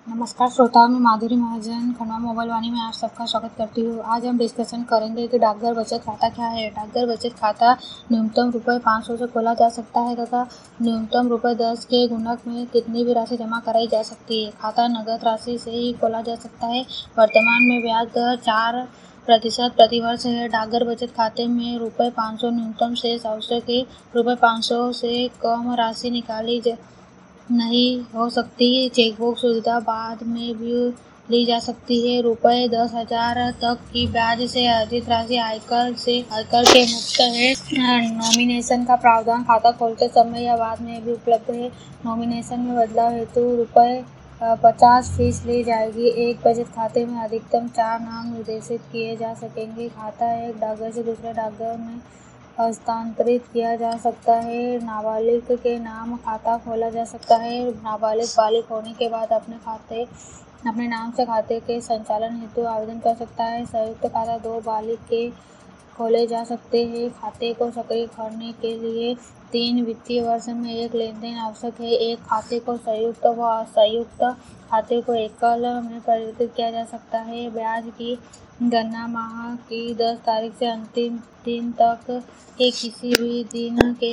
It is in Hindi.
नमस्कार श्रोताओं, मैं माधुरी महाजन खंडवा मोबाइल वाणी में आप सबका स्वागत करती हूँ। आज हम डिस्कशन करेंगे कि डाकघर बचत खाता क्या है। डाकघर बचत खाता न्यूनतम ₹500 से खोला जा सकता है तथा न्यूनतम ₹10 के गुणक में कितनी भी राशि जमा कराई जा सकती है। खाता नगद राशि से ही खोला जा सकता है। वर्तमान में ब्याज दर 4% प्रतिवर्ष है। डाकघर बचत खाते में ₹500 न्यूनतम शेष आवश्यक है। ₹500 से कम राशि निकाली नहीं हो सकती। चेकबुक सुविधा बाद में भी ली जा सकती है। ₹10,000 तक की ब्याज से अर्जित राशि आयकर के मुक्त है। नॉमिनेशन का प्रावधान खाता खोलते समय या बाद में भी उपलब्ध है। नॉमिनेशन में बदलाव हेतु ₹50 फीस ली जाएगी। एक बचत खाते में अधिकतम 4 नाम निर्देशित किए जा सकेंगे। खाता एक डाकघर से दूसरे डाकघर में हस्तांतरित किया जा सकता है। नाबालिग के नाम खाता खोला जा सकता है। नाबालिग बालिग होने के बाद अपने नाम से खाते के संचालन हेतु आवेदन कर सकता है। संयुक्त खाता 2 बालिग के खोले जा सकते हैं। खाते को सक्रिय करने के लिए 3 वित्तीय वर्ष में एक लेनदेन आवश्यक है। एक खाते को संयुक्त व असंयुक्त खाते को एकल में परिवर्तित किया जा सकता है। ब्याज की गणना माह की 10 तारीख से अंतिम दिन तक के किसी भी दिन के